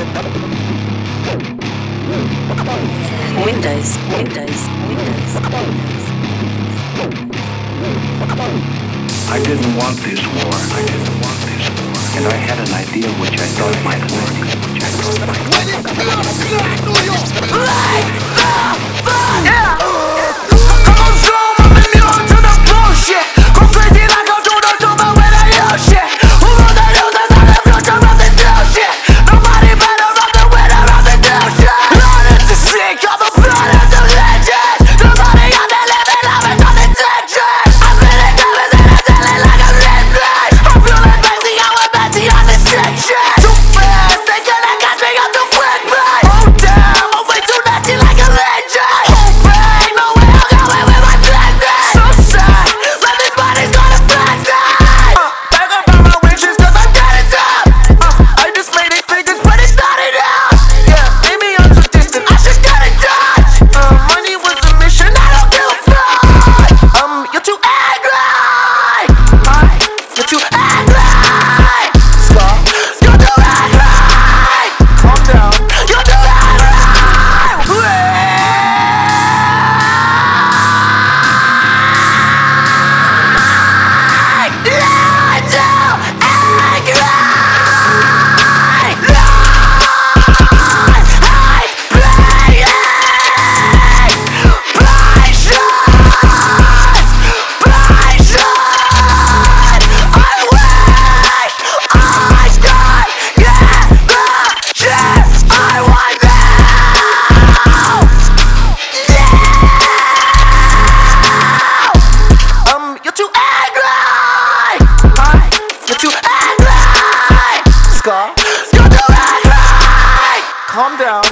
Windows. I didn't want this war. And I had an idea which I thought might work. Come on, zoom, I'm immune to the bullshit. Go crazy like I'm doing a super when I yell shit. Who wrote the news? That's how the future of the new shit. Nobody better run the winner of the new shit. Blood is the sick, all the blood is the legend. The money on the living, I'm in on the tension. I'm feeling nervous and I'm telling like I'm living. I'm feeling crazy, I'm Betty on the section. Too fast, they gonna catch me up too quick, man. Oh damn, I'm way too nasty like a legend. Oh bang, no way I'm going with my blending. So sad, but this body's gonna flex it. Back up on my wishes cause I'm getting up. I just made 8 figures but it's not enough. Yeah, maybe I'm too distant, I should get in touch. Money was a mission, I don't give a fuck. You're too angry. You're too angry. Stop. You're too angry. Calm down. You're too angry. You're too angry. You're too angry. Scar. You're too angry. Calm down.